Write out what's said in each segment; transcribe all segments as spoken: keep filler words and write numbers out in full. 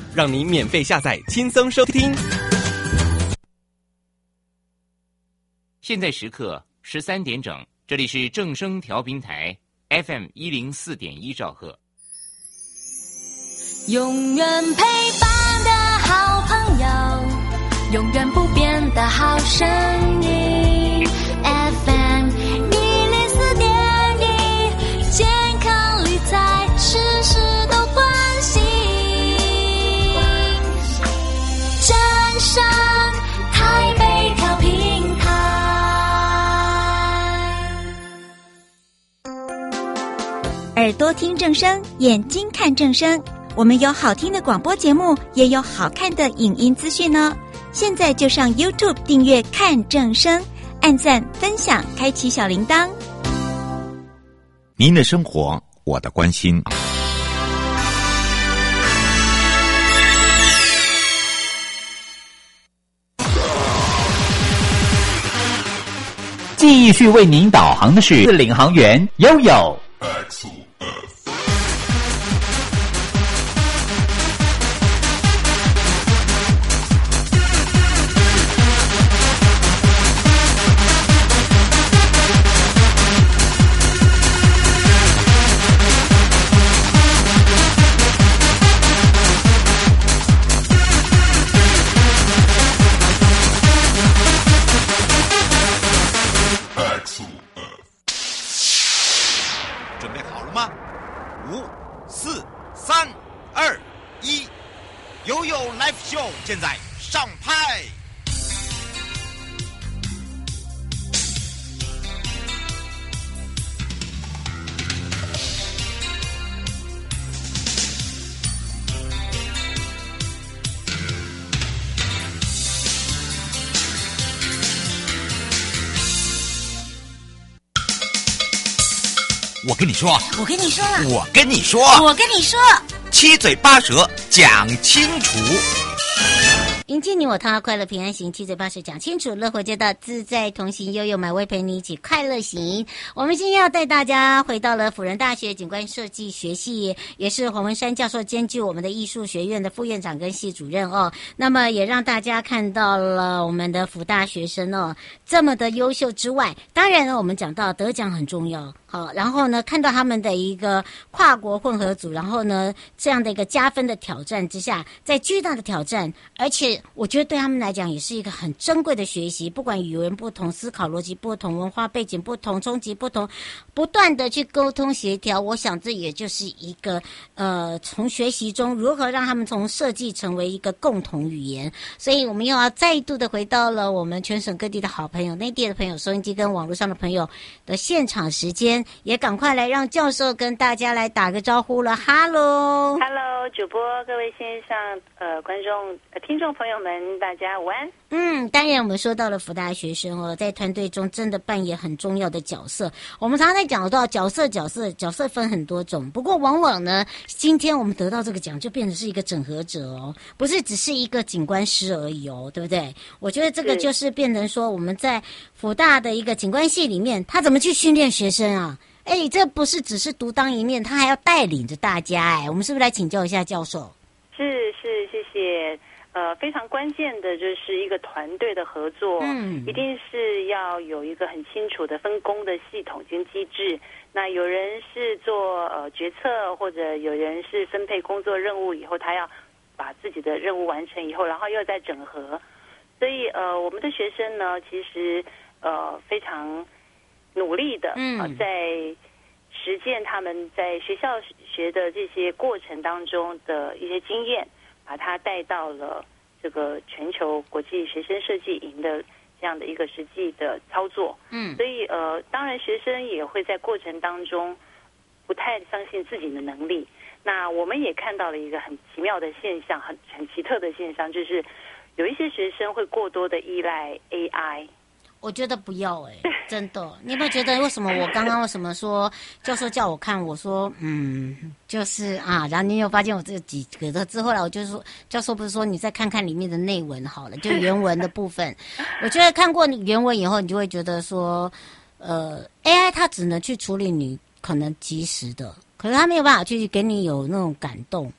让你免费下载，轻松收听。 现在时刻十三点整，这里是正声调频台 F M 一零四点一兆赫。 永远陪伴的好朋友，永远不变的好声音 F M 一零四点一，健康理财事事都关心，正声台北调频台。 耳朵听正声，眼睛看正声，我们有好听的广播节目，也有好看的影音资讯呢。现在就上 YouTube 订阅看正声，按赞分享，开启小铃铛。 您的生活，我的关心。 继续为您导航的是领航员悠悠。 现在上拍。我跟你说， 我跟你说， 我跟你说， 我跟你说， 七嘴八舌讲清楚。 迎接你我他，快乐平安行，七嘴八舌讲清楚，乐活街道自在同行，悠悠美味陪你一起快乐行。我们今天要带大家回到了辅仁大学景观设计学系，也是黄文山教授兼具我们的艺术学院的副院长跟系主任哦。那么也让大家看到了我们的辅大学生哦这么的优秀之外，当然呢我们讲到得奖很重要。好，然后呢，看到他们的一个跨国混合组，然后呢，这样的一个加分的挑战之下，在巨大的挑战，而且我觉得对他们来讲也是一个很珍贵的学习。不管语言不同、思考逻辑不同、文化背景不同、冲击不同，不断的去沟通协调，我想这也就是一个呃，从学习中如何让他们从设计成为一个共同语言。所以我们又要再度的回到了我们全省各地的好朋友、内地的朋友、收音机跟网络上的朋友的现场时间。也赶快来让教授跟大家来打个招呼了。哈喽 Hello 主播，各位线上呃观众、呃、听众朋友们，大家午安。 嗯，当然我们说到了辅大学生哦，在团队中真的扮演很重要的角色。我们常常在讲到角色角色角色分很多种，不过往往呢，今天我们得到这个奖就变成是一个整合者哦，不是只是一个景观师而已哦，对不对？我觉得这个就是变成说我们在辅大的一个景观系里面，他怎么去训练学生啊？哎，这不是只是独当一面，他还要带领着大家。哎，我们是不是来请教一下教授？ 是是，谢谢。呃，非常关键的就是一个团队的合作，嗯，一定是要有一个很清楚的分工的系统跟机制。那有人是做呃决策，或者有人是分配工作任务以后，他要把自己的任务完成以后，然后又再整合。所以呃，我们的学生呢，其实呃非常努力的，嗯、呃，在实践他们在学校学的这些过程当中的一些经验，把它带到了这个全球国际学生设计营的这样的一个实际的操作。嗯，所以呃，当然学生也会在过程当中不太相信自己的能力。那我们也看到了一个很奇妙的现象，很很奇特的现象，就是有一些学生会过多的依赖 A I。 我觉得不要哎、欸，真的。你有没有觉得为什么我刚刚为什么说教授叫我看，我说嗯，就是啊，然后你有发现我这几个的之后来，我就说教授不是说你再看看里面的内文好了，就原文的部分。我觉得看过你原文以后，你就会觉得说，呃 ，A I 它只能去处理你可能及时的，可是它没有办法去给你有那种感动。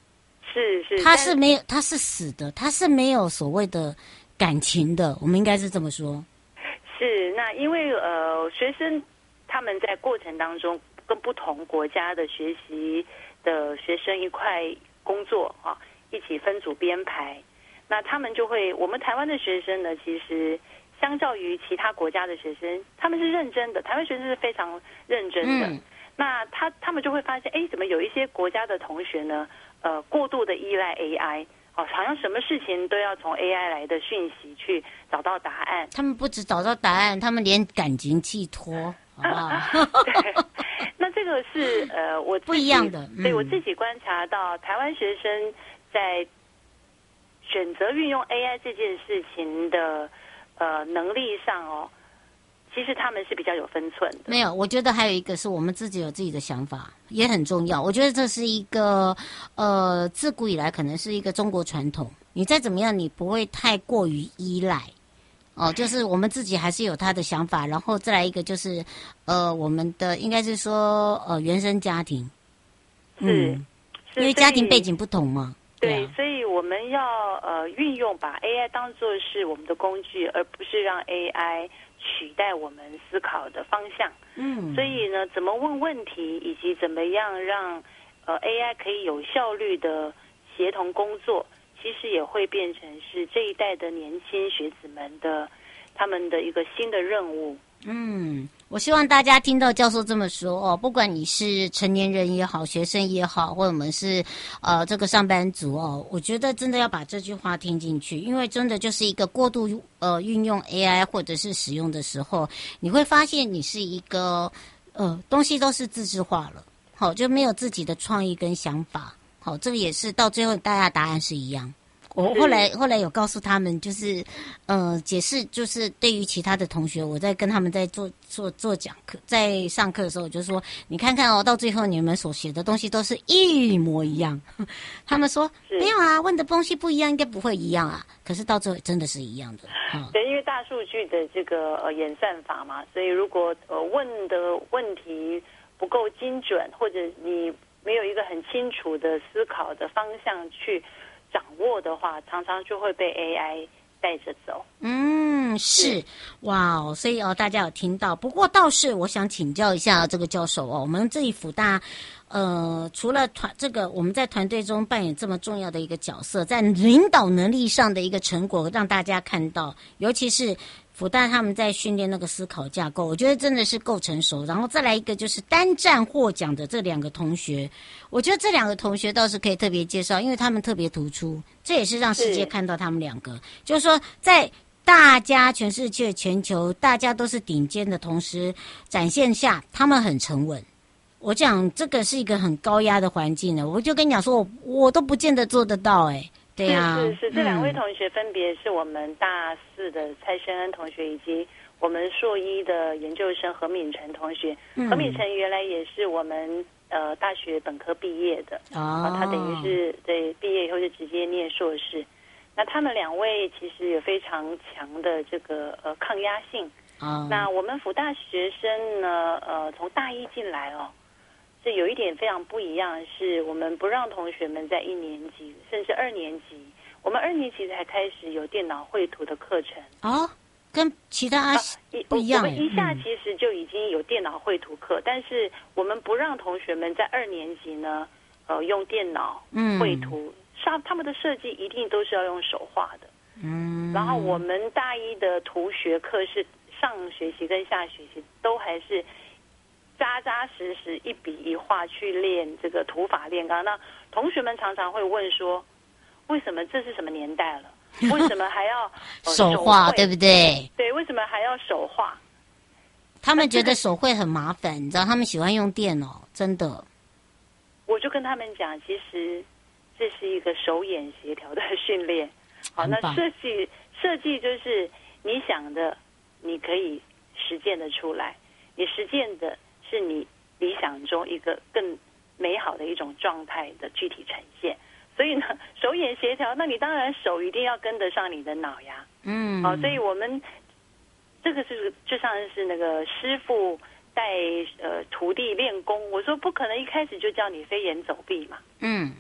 是是， 他是没有，他是死的，他是没有所谓的感情的，我们应该是这么说。 是，那因为呃，学生他们在过程当中跟不同国家的学习的学生一块工作啊，一起分组编排，那他们就会，我们台湾的学生呢，其实相较于其他国家的学生，他们是认真的，台湾学生是非常认真的。嗯、那他他们就会发现，哎，怎么有一些国家的同学呢？呃，过度的依赖 A I， 哦，好像什么事情都要从 A I 来的讯息去找到答案。 他们不只找到答案，他们连感情寄托，好不好？ 对，那这个是呃，我不一样的。 嗯、对我自己观察到，台湾学生在选择运用 A I 这件事情的呃能力上哦。其实他们是比较有分寸的。 没有，我觉得还有一个是我们自己有自己的想法，也很重要。我觉得这是一个呃，自古以来可能是一个中国传统。你再怎么样，你不会太过于依赖。哦，就是我们自己还是有他的想法，然后再来一个就是呃，我们的应该是说呃，原生家庭。 嗯， 因为家庭背景不同嘛。 对， 对啊、 所以我们要呃运用把 A I 当作是我们的工具，而不是让 A I 取代我们思考的方向。嗯，所以呢，怎么问问题，以及怎么样让呃 A I 可以有效率的协同工作，其实也会变成是这一代的年轻学子们的他们的一个新的任务。 嗯，我希望大家听到教授这么说哦，不管你是成年人也好，学生也好，或者我们是呃这个上班族哦，我觉得真的要把这句话听进去，因为真的就是一个过度呃运用 A I 或者是使用的时候，你会发现你是一个呃东西都是自制化了，好，就没有自己的创意跟想法，好，这个也是到最后大家答案是一样。我后来后来有告诉他们，就是呃解释，就是对于其他的同学，我在跟他们在做做做讲课，在上课的时候，我就说，你看看哦，到最后你们所写的东西都是一模一样。他们说没有啊，问的东西不一样，应该不会一样啊。可是到最后真的是一样的。 嗯、对，因为大数据的这个呃演算法嘛，所以如果呃问的问题不够精准，或者你没有一个很清楚的思考的方向去掌握的话，常常就会被 A I 带着走。嗯， 是，哇哦，所以哦，大家有听到。不过倒是我想请教一下这个教授哦，我们这里辅大，呃，除了团这个我们在团队中扮演这么重要的一个角色，在领导能力上的一个成果让大家看到，尤其是辅大他们在训练那个思考架构，我觉得真的是够成熟。然后再来一个就是单站获奖的这两个同学，我觉得这两个同学倒是可以特别介绍，因为他们特别突出，这也是让世界看到他们两个。就是说，在大家全世界、全球大家都是顶尖的同时展现下，他们很沉稳。我讲这个是一个很高压的环境呢，我就跟你讲说，我我都不见得做得到哎、欸。对呀、啊， 是是是，这两位同学分别是我们大四的蔡申恩同学，以及我们硕一的研究生何敏成同学。嗯、何敏成原来也是我们呃大学本科毕业的，哦，他等于是对毕业以后就直接念硕士。那他们两位其实有非常强的这个呃抗压性。哦、那我们辅大学生呢，呃，从大一进来哦。这有一点非常不一样，是我们不让同学们在一年级甚至二年级，我们二年级才开始有电脑绘图的课程哦，跟其他、啊、不一样。 我们一下其实就已经有电脑绘图课，嗯、但是我们不让同学们在二年级呢，呃，用电脑绘图，上、嗯、他们的设计一定都是要用手画的。嗯，然后我们大一的图学课是上学期跟下学期都还是扎扎实实一笔一画去练这个土法炼钢。那同学们常常会问说，为什么这是什么年代了？为什么还要、呃、 手画，对不对？ 对，为什么还要手画？ 他们觉得手绘很麻烦，你知道，他们喜欢用电脑，真的。 我就跟他们讲，其实这是一个手眼协调的训练。好，那设计设计就是你想的，你可以实践的出来，你实践的是你理想中一个更美好的一种状态的具体呈现。所以呢，手眼协调，那你当然手一定要跟得上你的脑呀。嗯，好，所以我们这个是就像是那个师傅带呃徒弟练功，我说不可能一开始就叫你飞檐走壁嘛。 嗯，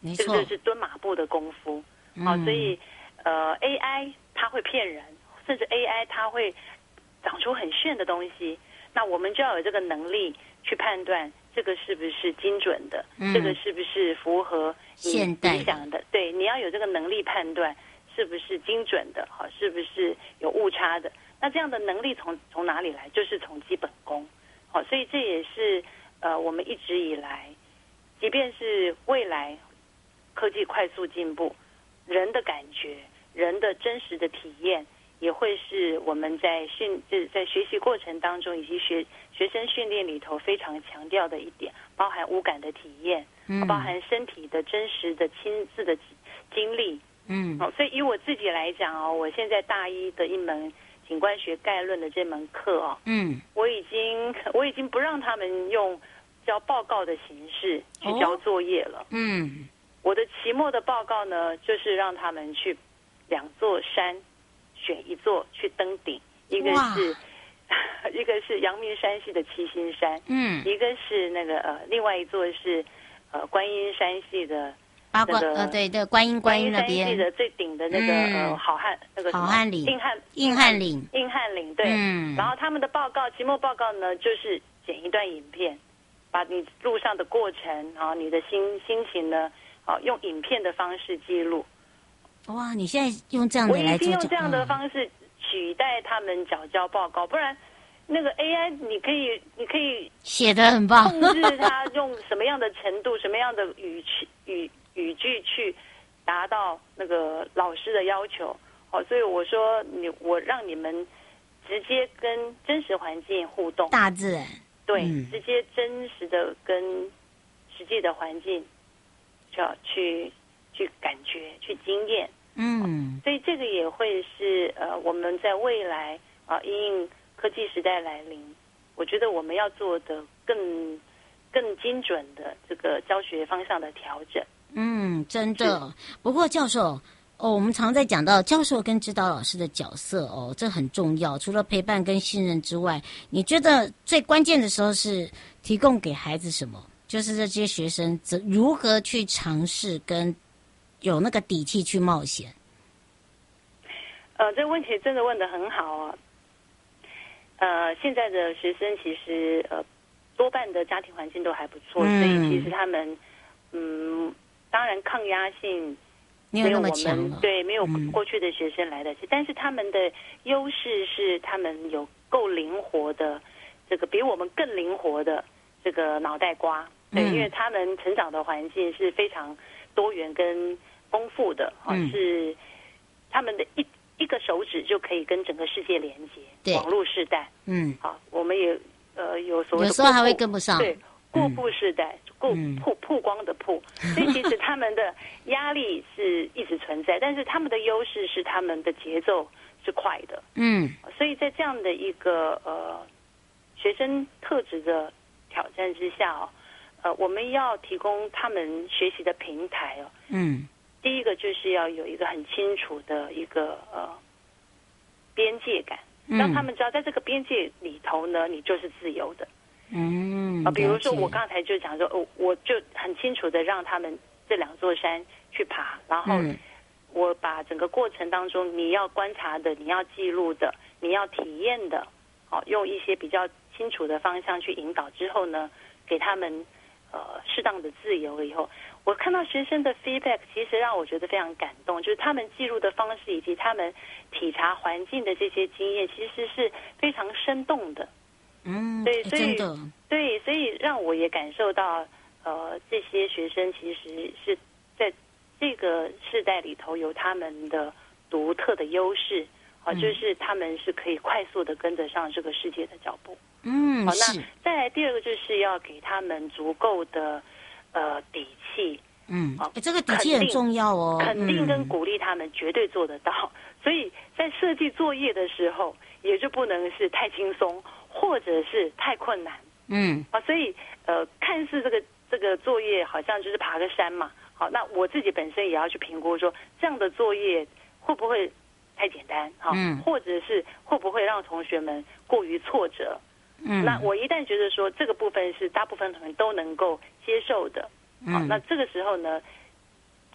没这个就是蹲马步的功夫。好、嗯，所以呃 ，A I 它会骗人，甚至 A I 它会长出很炫的东西，那我们就要有这个能力去判断这个是不是精准的，嗯、这个是不是符合你理想的？对，你要有这个能力判断是不是精准的，好，是不是有误差的？那这样的能力从从哪里来？就是从基本功。好，所以这也是呃我们一直以来，即便是未来科技快速进步，人的感觉、人的真实的体验，也会是我们在训就是在学习过程当中以及学学生训练里头非常强调的一点，包含五感的体验，嗯，包含身体的真实的亲自的经历，嗯，哦，所以以我自己来讲哦，我现在大一的一门景观学概论的这门课哦，嗯，我已经我已经不让他们用交报告的形式去交作业了，哦，嗯，我的期末的报告呢，就是让他们去两座山选一座去登顶，一个是一个是阳明山系的七星山，嗯，一个是那个呃，另外一座是呃观音山系的。 八卦呃对对，观音观音那边山系的最顶的那个、嗯、呃好汉那个好汉岭硬汉硬汉岭硬汉岭对、嗯，然后他们的报告期末报告呢，就是剪一段影片，把你路上的过程，然后你的心心情呢，啊用影片的方式记录。 哇，你现在用这样的来做， 我已经用这样的方式取代他们缴交报告，不然那个 A I 你可以你可以写得很棒， 控制它用什么样的程度、什么样的语气语。语句去达到那个老师的要求，好，所以我说你我让你们直接跟真实环境互动， 大自然对、嗯，直接真实的跟实际的环境就要去去感觉、去经验，嗯，所以这个也会是呃我们在未来啊，因应科技时代来临，我觉得我们要做的更更精准的这个教学方向的调整。 嗯，真的。不过教授哦，我们常在讲到教授跟指导老师的角色哦，这很重要。除了陪伴跟信任之外，你觉得最关键的时候是提供给孩子什么？就是这些学生如何去尝试跟有那个底气去冒险。 呃，这个问题真的问得很好啊。呃，现在的学生其实呃多半的家庭环境都还不错，嗯、所以其实他们嗯。当然，抗压性没有那么强了， 对，没有过去的学生来得及。嗯、但是他们的优势是，他们有够灵活的，这个比我们更灵活的这个脑袋瓜。对，嗯、因为他们成长的环境是非常多元跟丰富的，啊、嗯，是他们的一一个手指就可以跟整个世界连接，网络时代。嗯，好，我们也呃有所谓的， 有时候还会跟不上。 对。过曝时代，过曝曝光的曝，所以其实他们的压力是一直存在，但是他们的优势是他们的节奏是快的，嗯，所以在这样的一个呃学生特质的挑战之下哦，呃，我们要提供他们学习的平台哦，嗯，第一个就是要有一个很清楚的一个呃边界感，让他们知道在这个边界里头呢，你就是自由的。嗯啊，比如说我刚才就讲说，哦，我就很清楚的让他们这两座山去爬，然后我把整个过程当中你要观察的、你要记录的、你要体验的，好，用一些比较清楚的方向去引导之后呢，给他们呃适当的自由以后，我看到学生的 feedback 其实让我觉得非常感动，就是他们记录的方式以及他们体察环境的这些经验，其实是非常生动的。嗯，对，所以对，所以让我也感受到，呃，这些学生其实是在这个世代里头有他们的独特的优势，啊、呃，就是他们是可以快速的跟得上这个世界的脚步。嗯，好，那再来第二个就是要给他们足够的呃底气。 嗯，啊、欸，这个底气很重要哦， 肯定跟鼓励他们绝对做得到。嗯、所以在设计作业的时候，也就不能是太轻松。或者是太困难，嗯，啊，所以呃，看似这个这个作业好像就是爬个山嘛，好，那我自己本身也要去评估说，这样的作业会不会太简单，哈、嗯，或者是会不会让同学们过于挫折，嗯，那我一旦觉得说这个部分是大部分同学都能够接受的，好，那这个时候呢，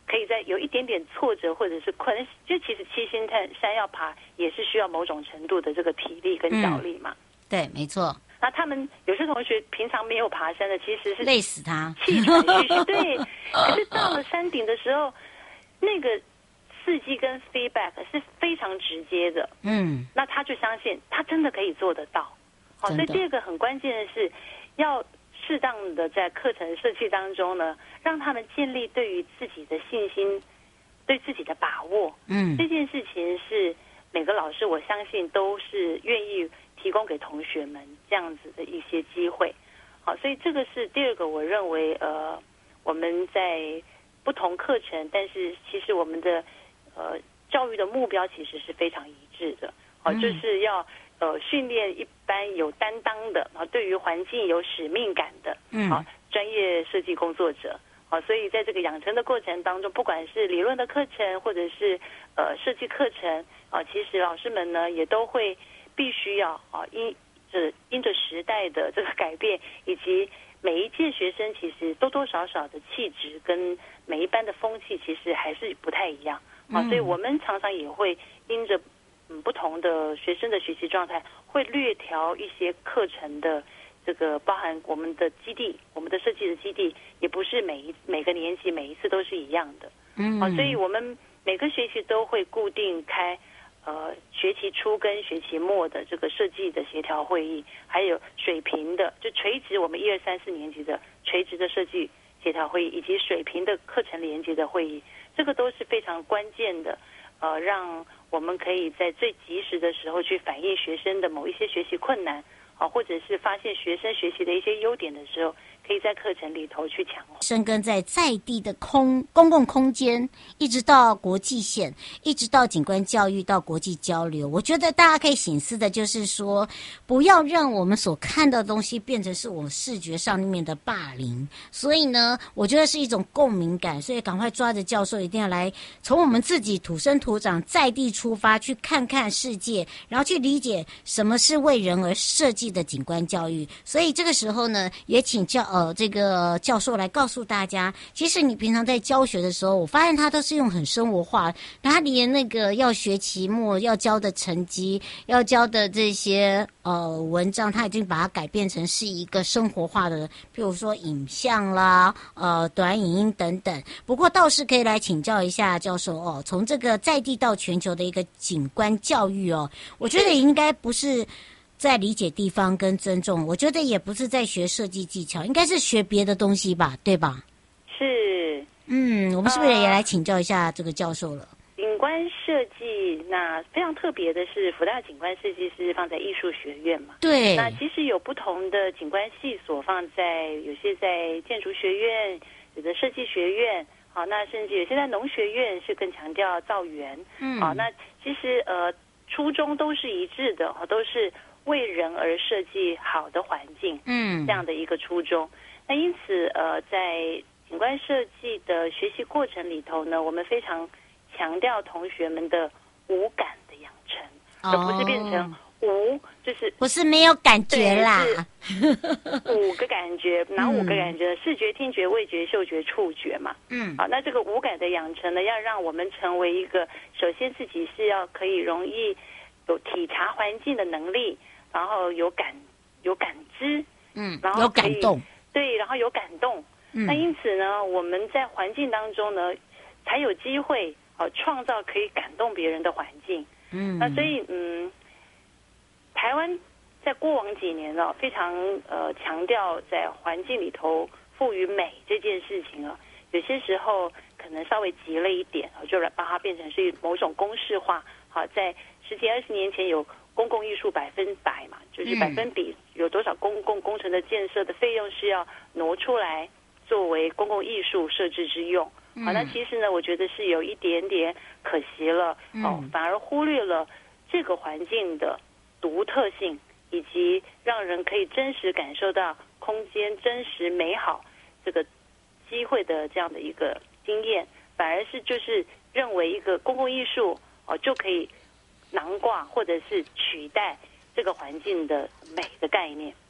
可以在有一点点挫折或者是困难，就其实七星山山要爬也是需要某种程度的这个体力跟脚力嘛。 嗯、对，没错。 那他们有些同学平常没有爬山的，其实是累死他， 气喘吁吁。对，可是到了山顶的时候，那个刺激跟 feedback 是非常直接的。嗯，那他就相信他真的可以做得到。好，所以第二个很关键的是要适当的在课程设计当中呢，让他们建立对于自己的信心，对自己的把握。嗯，这件事情是每个老师我相信都是愿意提供给同学们这样子的一些机会。好，所以这个是第二个，我认为呃我们在不同课程，但是其实我们的呃教育的目标其实是非常一致的。好，就是要呃训练一般有担当的啊，对于环境有使命感的，嗯，好，专业设计工作者。好，所以在这个养成的过程当中，不管是理论的课程或者是呃设计课程啊，其实老师们呢也都会必须要啊因着因着时代的这个改变，以及每一届学生其实多多少少的气质跟每一班的风气其实还是不太一样啊，所以我们常常也会因着嗯不同的学生的学习状态，会略调一些课程的这个包含我们的基地，我们的设计的基地也不是每一每个年级每一次都是一样的。嗯，啊，所以我们每个学期都会固定开呃学期初跟学期末的这个设计的协调会议，还有水平的就垂直我们一二三四年级的垂直的设计协调会议，以及水平的课程连接的会议，这个都是非常关键的，呃，让我们可以在最及时的时候去反映学生的某一些学习困难。啊，或者是发现学生学习的一些优点的时候，可以在课程里头去强化。 深耕在在地的空公共空间，一直到国际线，一直到景观教育，到国际交流。我觉得大家可以省思的就是说，不要让我们所看到的东西变成是我们视觉上面的霸凌。所以呢，我觉得是一种共鸣感，所以赶快抓着教授，一定要来从我们自己土生土长在地出发，去看看世界，然后去理解什么是为人而设计的景观教育。所以这个时候呢，也请教呃这个教授来告诉大家，其实你平常在教学的时候，我发现他都是用很生活化，他连那个要学期末要交的成绩，要交的这些呃文章，他已经把它改变成是一个生活化的，譬如说影像啦、呃短影音等等。不过倒是可以来请教一下教授哦，从这个在地到全球的一个景观教育哦，我觉得应该不是在理解地方跟尊重，我觉得也不是在学设计技巧，应该是学别的东西吧，对吧？ 是。 嗯，我们是不是也来请教一下这个教授了？ 呃、景观设计，那非常特别的是，福大景观设计是放在艺术学院嘛？ 对。 那其实有不同的景观系所放在，有些在建筑学院，有的设计学院。好，那甚至有些在农学院是更强调造园。嗯。好，那其实呃初衷都是一致的，都是为人而设计好的环境，嗯，这样的一个初衷。那因此，呃，在景观设计的学习过程里头呢，我们非常强调同学们的五感的养成，哦、而不是变成无，就是不是没有感觉啦， 五个感觉，哪五个感觉？嗯、视觉、听觉、味觉、嗅觉、触觉嘛。嗯，好，那这个五感的养成呢，要让我们成为一个，首先自己是要可以容易有体察环境的能力。然后有感有感知，嗯，然后有感动， 对，然后有感动。嗯，那因此呢，我们在环境当中呢，才有机会呃创造可以感动别人的环境。嗯，那所以嗯，台湾在过往几年呢、哦，非常呃强调在环境里头赋予美这件事情啊，有些时候可能稍微急了一点，就把它变成是某种公式化。好，在十几二十年前有公共艺术百分百嘛，就是百分比有多少公共工程的建设的费用是要挪出来作为公共艺术设置之用。好，那其实呢，我觉得是有一点点可惜了，哦，反而忽略了这个环境的独特性，以及让人可以真实感受到空间真实美好这个机会的这样的一个经验，反而是就是认为一个公共艺术哦就可以囊括或者是取代这个环境的美的概念。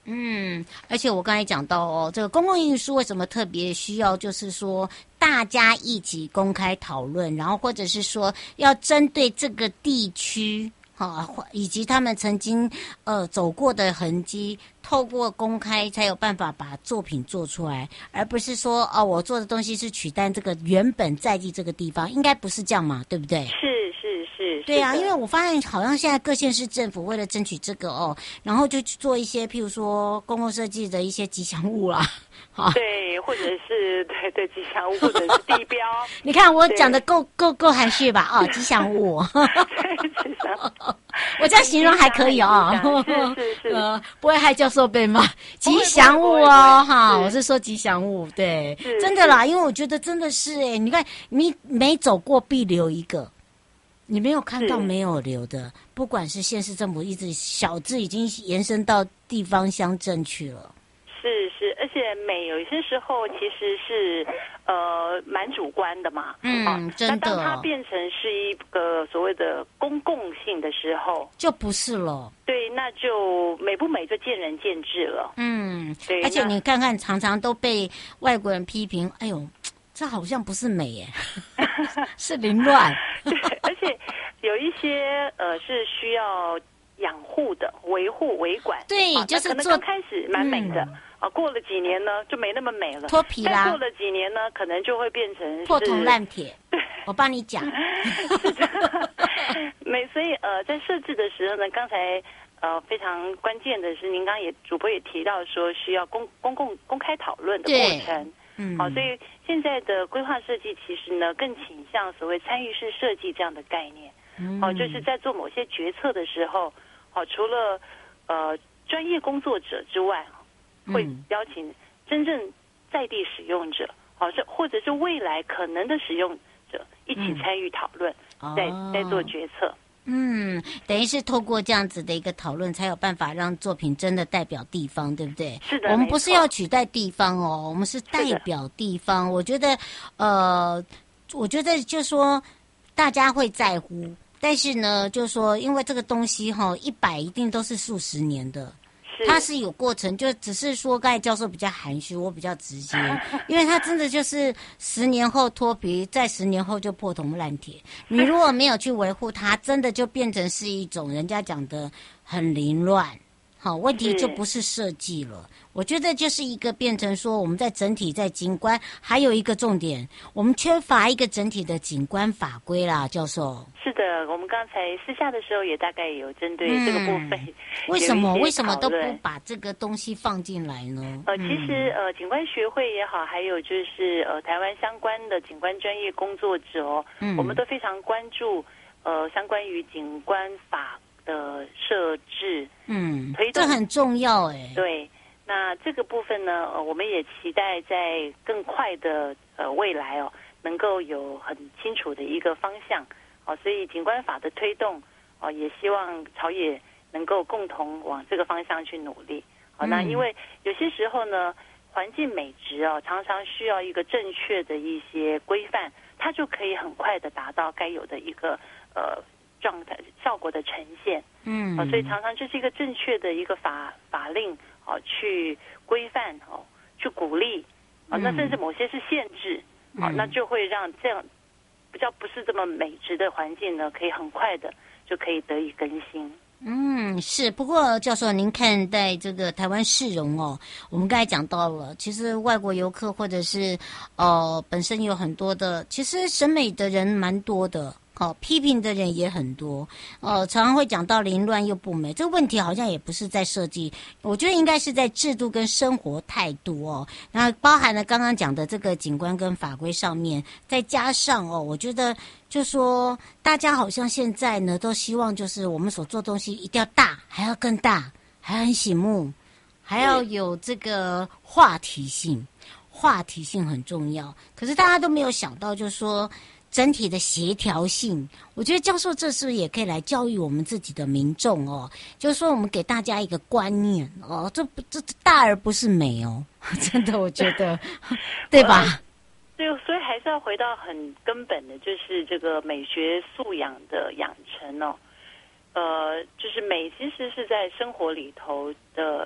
嗯，而且我刚才讲到哦，这个公共运输为什么特别需要，就是说大家一起公开讨论，然后或者是说要针对这个地区。啊，以及他们曾经呃走过的痕迹，透过公开才有办法把作品做出来，而不是说哦，我做的东西是取代这个原本在地这个地方，应该不是这样嘛，对不对？ 是是是， 对啊，因为我发现好像现在各县市政府为了争取这个哦，然后就去做一些譬如说公共设计的一些吉祥物啦。 对，或者是对对吉祥物，或者是地标。 你看我讲的够够够含蓄吧？哦，吉祥物。 吉祥我这样形容还可以哦。 是是是， 呃，不会害教授被骂。吉祥物哦，哈，我是说吉祥物，对，真的啦，因为我觉得真的是哎，你看你每走过必留一个。你没有看到没有留的，不管是县市政府一直小字已经延伸到地方乡镇去了。 是是，而且美有些时候其实是呃蛮主观的嘛。 嗯， 啊、 真的。 那当它变成是一个所谓的公共性的时候， 就不是了。 对，那就美不美就见仁见智了。 嗯， 对。 而且你看看，常常都被外国人批评，哎呦。这好像不是美耶，是凌乱。 对，而且有一些呃是需要养护的、维护、维管。 对， 啊、 就是可能刚开始蛮美的、嗯、啊，过了几年呢就没那么美了， 脱皮啦。 再过了几年呢，可能就会变成破铜烂铁。 对， 我帮你讲。 是的，美，所以呃，在设置的时候呢，刚才。呃，非常关键的是，您刚刚也主播也提到说，需要公公共公开讨论的过程。 嗯， 好、哦，所以现在的规划设计其实呢，更倾向所谓参与式设计这样的概念。 嗯， 哦，就是在做某些决策的时候，哦，除了呃专业工作者之外，会邀请真正在地使用者，好、哦，是或者是未来可能的使用者一起参与讨论， 嗯、 在哦、 在做决策。 嗯，等于是透过这样子的一个讨论，才有办法让作品真的代表地方，对不对？ 是的， 我们不是要取代地方哦，我们是代表地方。我觉得，呃，我觉得就说大家会在乎，但是呢，就说因为这个东西哈、哦，一摆一定都是数十年的。它是有过程，就只是说刚才教授比较含蓄，我比较直接，因为它真的就是十年后脱皮，在十年后就破铜烂铁。你如果没有去维护它，真的就变成是一种人家讲的很凌乱。好，问题就不是设计了。我觉得就是一个变成说，我们在整体在景观，还有一个重点，我们缺乏一个整体的景观法规啦，教授。 是的，我们刚才私下的时候也大概有针对这个部分、嗯， 为什么为什么都不把这个东西放进来呢？ 呃，其实呃，景观学会也好，还有就是呃，台湾相关的景观专业工作者、哦，嗯，我们都非常关注呃，相关于景观法的设置， 嗯， 推动， 这很重要哎。 对，那这个部分呢，呃，我们也期待在更快的呃未来哦，能够有很清楚的一个方向。哦，所以景观法的推动，哦，也希望朝野能够共同往这个方向去努力。好、哦，那因为有些时候呢，环境美质哦，常常需要一个正确的一些规范，它就可以很快的达到该有的一个呃状态效果的呈现。 嗯， 哦，所以常常这是一个正确的一个法法令哦，去规范哦，去鼓励哦，那甚至某些是限制哦， 嗯、 那就会让这样。比较不是这么美质的环境呢，可以很快的就可以得以更新。 嗯，是。不过教授，您看待这个台湾市容哦，我们刚才讲到了，其实外国游客或者是呃本身有很多的，其实审美的人蛮多的。好、哦，批评的人也很多，呃，常常会讲到凌乱又不美，这个问题好像也不是在设计，我觉得应该是在制度跟生活态度哦，那包含了刚刚讲的这个景观跟法规上面，再加上哦，我觉得就说大家好像现在呢都希望就是我们所做东西一定要大，还要更大，还要很醒目，还要有这个话题性，话题性很重要，可是大家都没有想到就是说整体的协调性，我觉得教授这是不是也可以来教育我们自己的民众哦？就是说，我们给大家一个观念哦，这不这大而不是美哦，真的，我觉得，对吧？ 对，所以还是要回到很根本的，就是这个美学素养的养成哦。呃，就是美其实是在生活里头的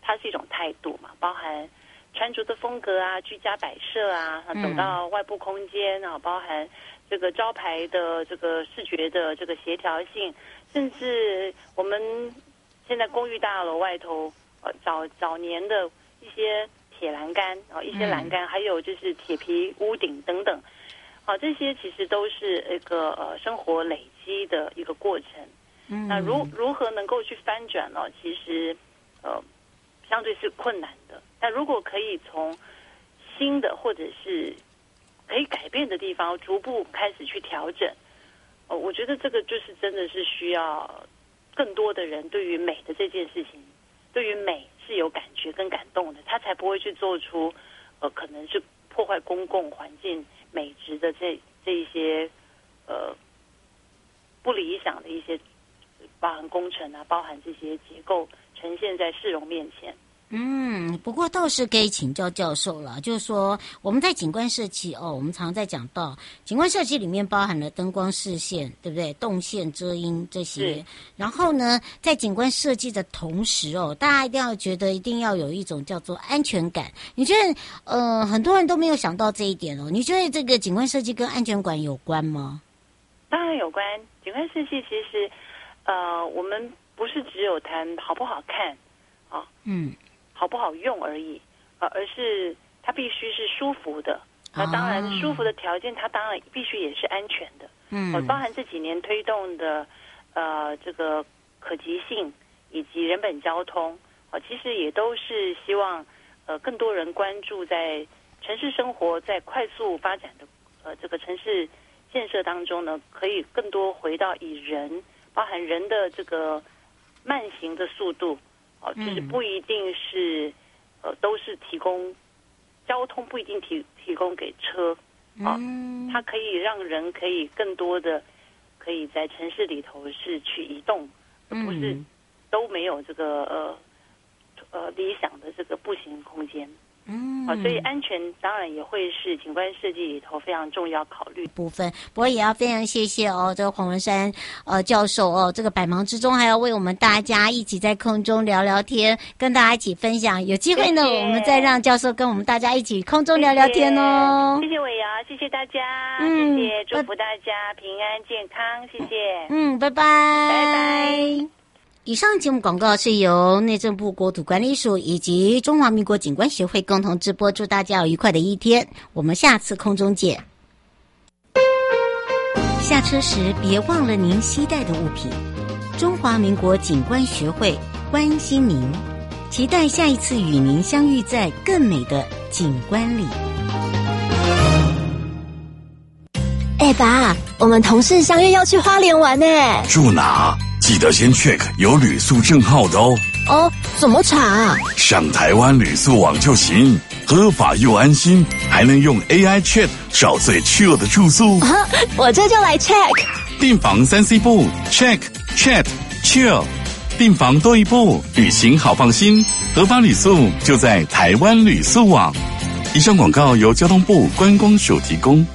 它是一种态度嘛，包含穿着的风格啊、居家摆设啊，走到外部空间啊，包含这个招牌的这个视觉的这个协调性，甚至我们现在公寓大楼外头呃早早年的一些铁栏杆啊、一些栏杆，还有就是铁皮屋顶等等，啊，这些其实都是一个呃生活累积的一个过程。嗯，那如如何能够去翻转呢？其实呃相对是困难的。但如果可以从新的或者是可以改变的地方逐步开始去调整，呃，我觉得这个就是真的是需要更多的人对于美的这件事情，对于美是有感觉跟感动的，他才不会去做出呃可能是破坏公共环境美质的这这一些呃不理想的一些包含工程啊，包含这些结构呈现在市容面前。 嗯，不过倒是可以请教教授了，就是说我们在景观设计哦，我们常常在讲到景观设计里面包含了灯光、视线，对不对？动线、遮阴这些。然后呢，在景观设计的同时哦，大家一定要觉得一定要有一种叫做安全感。你觉得呃，很多人都没有想到这一点哦。你觉得这个景观设计跟安全感有关吗？ 当然有关。景观设计其实呃，我们不是只有谈好不好看啊，嗯。好不好用而已，呃，而是它必须是舒服的。那当然，舒服的条件，它当然必须也是安全的。嗯，呃，包含这几年推动的，呃，这个可及性以及人本交通，呃，其实也都是希望，呃，更多人关注在城市生活在快速发展的呃这个城市建设当中呢，可以更多回到以人，包含人的这个慢行的速度。哦，就是不一定是，呃，都是提供交通，不一定提提供给车啊，嗯，它可以让人可以更多的可以在城市里头是去移动，而不是都没有这个呃呃理想的这个步行空间。嗯，啊，所以安全当然也会是景观设计里头非常重要考虑部分。不过也要非常谢谢哦，这个黄文山呃教授哦，这个百忙之中还要为我们大家一起在空中聊聊天，跟大家一起分享。有机会呢，谢谢我们再让教授跟我们大家一起空中聊聊天哦。 谢谢伟瑶，谢谢大家，嗯，谢谢，祝福大家平安健康，谢谢。 嗯，拜拜， 拜拜。 以上节目广告是由内政部国土管理署以及中华民国景观协会共同直播，祝大家有愉快的一天，我们下次空中见。下车时别忘了您携带的物品。中华民国景观学会关心您，期待下一次与您相遇在更美的景观里。 哎爸，我们同事相约要去花莲玩呢。 住哪？记得先 check 有旅宿证号的哦。 哦，怎么查啊？ 上台湾旅宿网就行，合法又安心，还能用 A I Chat 找最 chill 的住宿。 啊，我这就来 check。 订房三 C 步 check chat chill， 订房多一步，旅行好放心。合法旅宿就在台湾旅宿网。以上广告由交通部观光署提供。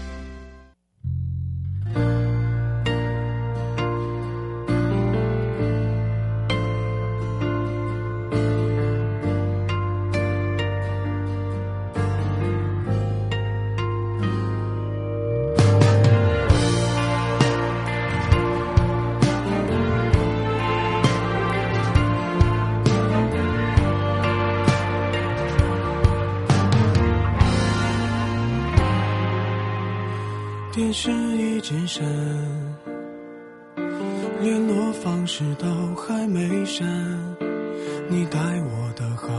电视一直闪，联络方式都还没删，你待我的好，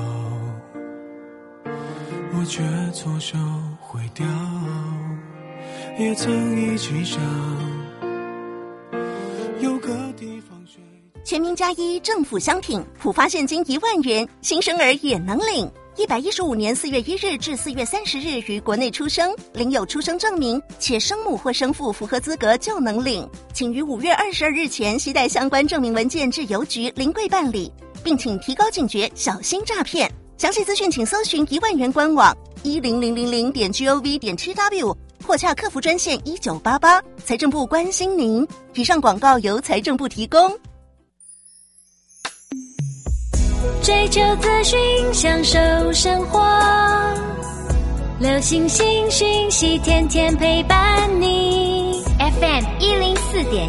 我却错手毁掉，也曾一起想有个地方睡。 全民加一政府相挺，普发现金一万元，新生儿也能领。一百一十五年四月一日至四月三十日于国内出生，领有出生证明，且生母或生父符合资格就能领。请于五月二十二日前携带相关证明文件至邮局临柜办理，并请提高警觉，小心诈骗。详细资讯请搜寻一万元官网一零零零零点 gov 点 tw 或洽客服专线一九八八。财政部关心您。以上广告由财政部提供。 追求资讯，享受生活。流星星讯息，天天陪伴你。F M 一零四点